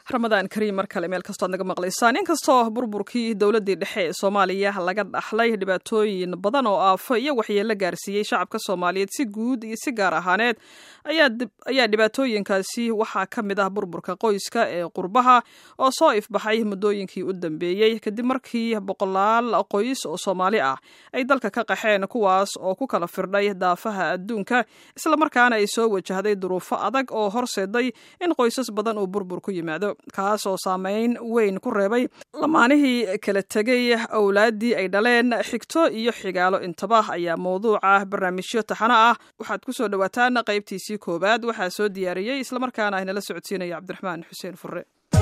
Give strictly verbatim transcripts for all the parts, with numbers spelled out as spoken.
ramadaan kariim mar kale meel kastoo aad naga maqlaysaan inkastoo burburkii dowladdii dhexe ee soomaaliya laga dhaxlay dhibaatooyin badan oo aafo iyo waxyeello gaarsiiyey shacabka soomaaliyeed si guud iyo si gaar ahaaneed ayaa dhibaatooyinkaasi waxaa ka mid ah burburka qoyska ee qurbaha oo soo ifbaxay muddooyinkii u dambeeyey kadib markii boqolaal qoys oo soomaali ah ay dalka ka qaxeen kuwaas oo ku kala firdhay daafaha adduunka islamarkaana ay soo wajahday duruufo adag oo horseeday in qoysas badan uu burbur ku yimaado kaas oo saameyn weyn ku reebay lamaanihii kala tegay awlaaddii ay dhaleen xigto iyo xigaalo intaba ayaa mawduuca barnaamijyo taxano ah waxaad ku soo dhowaataan qaybtiisii koowaad waxaa soo diyaariyey islamarkaana inala socodsiinaya cabdiraxmaan xuseen fure.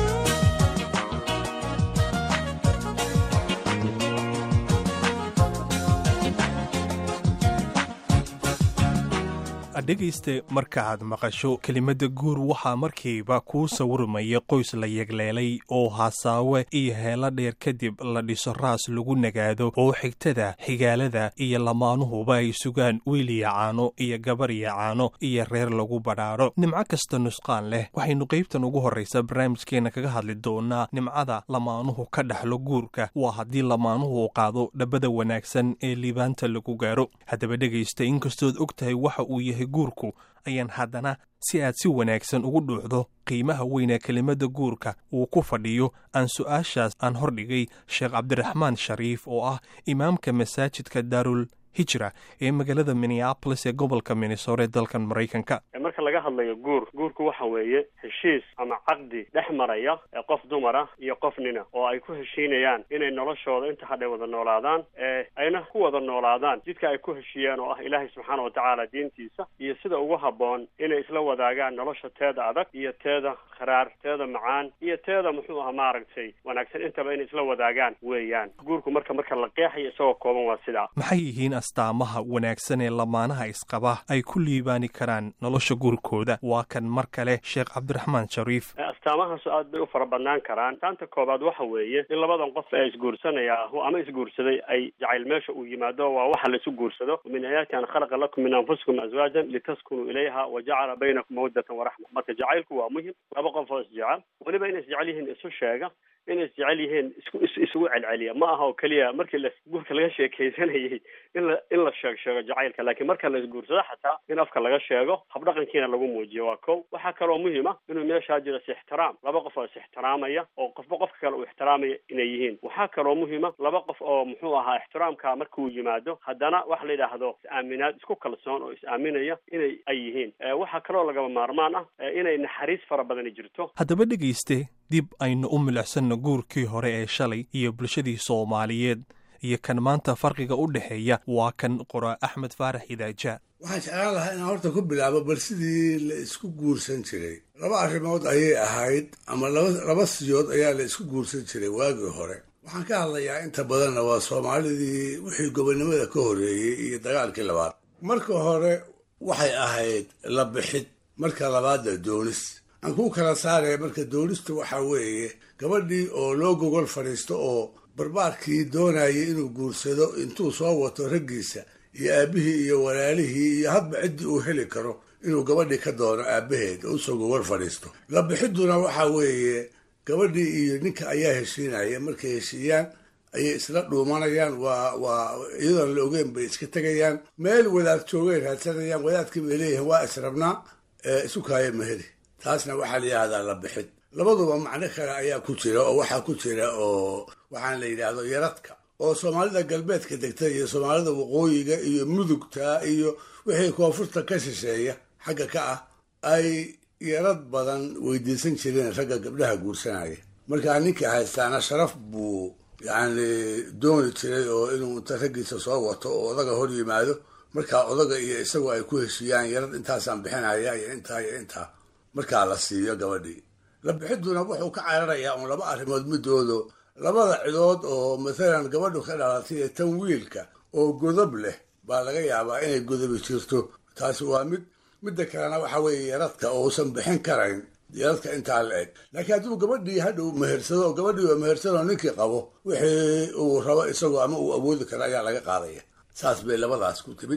dhegayste markaaad maqasho kelimada guur waxaa markiiba kuu sawirmaya qoys la yegleelay oo hasaawe iyo heelo dheer kadib la dhiso raas lagu nagaado oo xigtada xigaalada iyo lamaanuhuba ay sugaan wiiliya caano iyo gabarya caano iyo reer lagu badhaadho nimco kasta nusqaan leh waxaynu qaybtan ugu horraysa barnaamijkeenna kaga hadli doonaa nimcada lamaanuhu ka dhaxlo guurka waa haddii lamaanuhu u qaado dhabbada wanaagsan ee liibaanta lagu gaaro haddaba dhegaysta inkastood og tahay waxa uu yahay guurku ayaan haddana si aad si wanaagsan ugu dhuuxdo qiimaha weynee kelimada guurka uu ku fadhiyo aan su-aashaas aan hordhigay sheekh cabdiraxmaan shariif oo ah imaamka masaajidka daarul hijra ee magaalada minneapolis ee gobolka minnesota dalkan maraykanka. marka laga hadlayo guur guurku waxa weeye heshiis ama caqdi dhex maraya qof dumara iyo qof nina oo ay ku heshiinayaan inay noloshooda inta hadhay wada noolaadaan ee ayna ku wada noolaadaan jidka ay ku heshiiyaan oo ah ilaahay subxaana watacaala diintiisa iyo sida ugu habboon inay isla wadaagaan nolosha teeda adag iyo teeda kharaar teeda macaan iyo teeda muxuu aha maaragtay wanaagsan intaba inay isla wadaagaan weeyaan. guurku marka marka la qeexayo isagoo kooban waa sidaa. maxay yihiin astaamaha wanaagsan ee lamaanaha isqaba ay ku liibaani karaan nolosha guurkooda? waa kan mar kale sheekh cabdiraxmaan shariif. astaamahaas aad bay u fara badnaan karaan. taanta koobaad waxa weeye in labadan qof ee isguursanaya ama isguursaday ay jacayl meesha uu yimaado waa waxa la isu guursado. min aayaati an khalaqa lakum min anfusikum azwaajan litaskunuu ilayha wa jacala baynakum mawaddatan waraxma. marka jacaylku waa muhim. laba qof oo isjecel weliba inay isjecel yihiin isu sheega inay isjecel yihiin isku isugu celceliya ma aha oo keliya markii la guurka laga sheekaysanayay in la in la sheeg sheego jacaylka laakiin marka la isguursado xataa in afka laga sheego habdhaqankiina lagu muujiyo waa kow. waxaa kaloo muhiima inuu meeshaa jiro is-ixtiraam. laba qof oo is-ixtiraamaya oo qofba qofka kale uu ixtiraamaya inay yihiin. waxaa kaloo muhiima laba qof oo muxuu ahaa ixtiraamka markuu yimaado haddana wax la yidhaahdo is-aaminaad isku kalsoon oo is-aaminaya inay ay yihiin. waxaa kaloo lagaba maarmaan ah inay naxariis fara badani jirto. haddaba dhegayste dib aynu u milicsanno guurkii hore ee shalay iyo bulshadii soomaaliyeed iyo kan maanta farqiga u dhexeeya waa kan qoraa axmed faarax idaaja. waxaan jeclaan lahaa inaan horta ku bilaabo bal sidii la isku guursan jiray. laba arrimood ayay ahayd ama laba laba siyood ayaa la isku guursan jiray waagii hore. waxaan ka hadlayaa inta badanna waa soomaalidii wixii gobonnimada ka horreeyey iyo dagaalkii labaad. marka hore waxay ahayd la bixid, marka labaadna doonis. aan kuu kala saaraya marka doonistu waxaa weeye gabadhii oo loo gogol fadhiisto oo barbaarkii doonayay inuu guursado intuu soo wato raggiisa iyo aabbihii iyo walaalihii iyo hadba ciddii uu heli karo inuu gabadhii ka doono aabbaheed oo usoo gogol fadhiisto. la bixidduna waxaa weeye gabadhii iyo ninka ayaa heshiinaya. markay heshiiyaan ayay isla dhuumanayaan. waa waa iyadoon la ogeyn bay iska tegayaan. meel wadaad joogay raadsanayaan. wadaadkii bay leeyihiin waa israbnaa ee isu kaaya maheli. taasna waxaa la yidhahdaa la bixid. labaduba macno kale ayaa ku jira oo waxaa ku jira oo waxaan la yidhaahdo yaradka oo soomaalida galbeedka degta iyo soomaalida waqooyiga iyo mudugta iyo wixii koonfurta ka shisheeya xagga ka ah ay yarad badan weydiisan jireen ragga gabdhaha guursanaya. markaa ninkii haystaana sharaf buu yacni dooni jiray oo inuu inta raggiisa soo wato oo odaga hor yimaado. markaa odaga iyo isagu ay ku heshiiyaan yarad intaasaan bixinaya iyo intaa iyo intaa markaa la siiyo gabadhii. la bixidduna wuxuu ka cararayaa uun laba arrimood midoodo labada cidood oo mathalan gabadhu ka dhalatay ee tan wiilka oo godob leh baa laga yaabaa inay godobi jirto. taasi waa mid. midda kalena waxaa weeye yaradka oo uusan bixin karayn yaradka intaa la eg. laakiin hadduu gabadhii hadhow mehersado oo gabadhii oo mehersadoo ninkii qabo wixii uu rabo isagoo ama uu awoodi karo ayaa laga qaadaya. saas bay labadaas ku timid.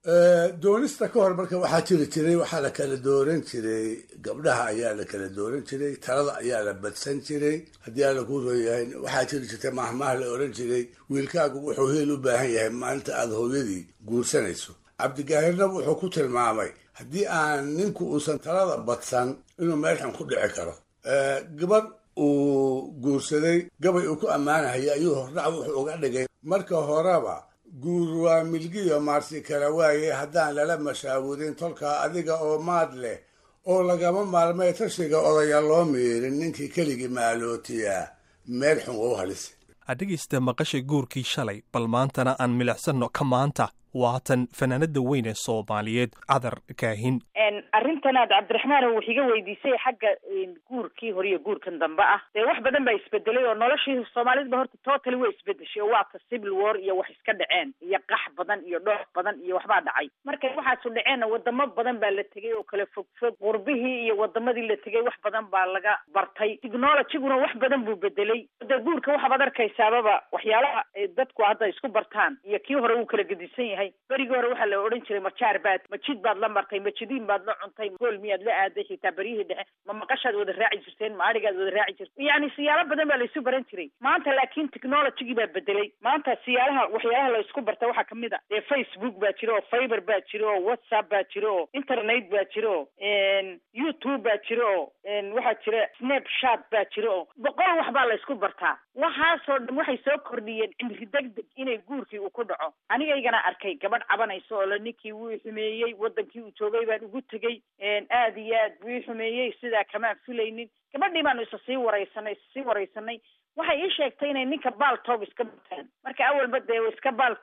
doonista ka hor marka waxaa jiri jiray waxaa la kala dooran jiray gabdhaha ayaa la kala dooran jiray talada ayaa la badsan jiray haddii alla ku rooyahay waxaa jiri jirtay mahmaah la oran jiray wiilkaagu wuxuu heel u baahan yahay maalinta aada hooyadii guursanayso cabdigaahirna wuxuu ku tilmaamay haddii aan ninku uusan talada badsan inuu meelxan ku dhici karo gabadh uu guursaday gabay uu ku ammaanahaya ayuu hordhac wuxuu uga dhigay marka horeba guur waa milgiyo maarsi kala waaye haddaan lala mashaawurin tolkaa adiga oo maad leh oo lagama maarmay tashiga odaya loo miirin ninkii keligii maalootiyaa meel xun u halisa adhegaysta maqashay guurkii shalay bal maantana aan milicsanno ka maanta waatan fanaanada weyn ee soomaaliyeed cadar kaahin arrintanaad cabdiraxmaan wax iga weydiisay xagga guurkii hore iyo guurkan dambe ah dee wax badan baa isbedelay oo noloshii soomaalida horta totally way isbedeshay oo waa ka civil war iyo wax iska dhaceen iyo qax badan iyo dhoox badan iyo waxbaa dhacay marka waxaasu dhaceenna wadamo badan baa la tegay oo kala fog fog qurbihii iyo wadamadii la tegay wax badan baa laga bartay technologyguna wax badan buu bedelay dee guurka waxaad arkaysaababa waxyaalaha dadku hadda isku bartaan iyo kii hore uu kala gedisan yahay berigii hore waxaa la odhan jiray majaar baad majid baad la martay majidiin baad la cuntay gool miyaad la aaday xitaa beryihii dhexe ma maqashaad wada raaci jirteen ma adhigaad wada raaci jirteen yani siyaalo badan baa la isu baran jiray maanta laakiin technologygii baa bedelay maanta siyaalaha waxyaalaha la isku barta waxaa kamid a dee facebook baa jira oo fiber baa jira oo whatsapp baa jira oo internet baa jira oo youtube baa jira oo waxaa jira snapchat baa jira oo boqol wax baa la isku bartaa waxaasoo dhan waxay soo kordhiyeen cimri degdeg inay guurkii uu ku dhaco anigaygana arkay gabadh cabanayso oo la ninkii wuu xumeeyey wadankii uu joogay baan ugu tegey aada iyo aad buu ii xumeeyey sidaa kamaan filaynin gabadhii baanu isa sii waraysanay isa sii waraysanay waxay ii sheegtay inay ninka baal toob iska bataan marka awalba dee iska baal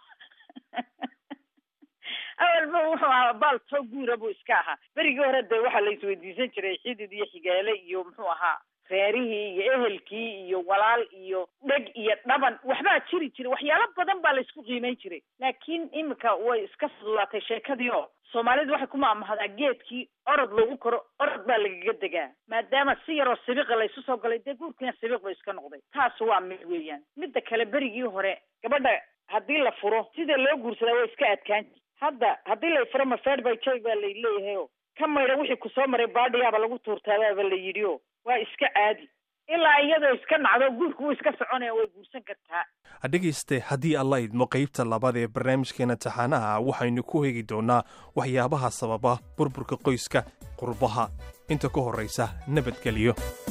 awalba wuxuu ahaa baal toob guura buu iska ahaa berigii hore dee waxaa la isweydiisan jiray xidid iyo xigaale iyo muxuu ahaa reerihii iyo ehelkii iyo walaal iyo dheg iyo dhaban waxbaa jiri jiray waxyaalo badan baa la isku qiimayn jiray laakiin imika way iska fududaatay sheekadii oo soomaalidu waxay ku maamahdaa geedkii orod lagu koro orod baa lagaga degaa maadaama si yaroo sibiqa laysu soo galay dee guurkiina sibiq ba iska noqday taas waa mid weeyaan midda kale berigii hore gabadha haddii la furo sida loo guursadaa way iska adkaan jir hadda haddii la furo mafeed bay jay baa la leeyahay oo ka maydha wixii kusoo maray baadhiyaaba lagu tuurtaabaaba la yidhi oo waa iska caadi ilaa iyadoo iska nacdo guurku wuu iska soconaya way guursan kartaa dhegayste haddii alla idmo qaybta labaad ee barnaamijkeena taxaanaha waxaynu ku hegi doonaa waxyaabaha sababa burburka qoyska qurbaha inta ka horraysa nabadgelyo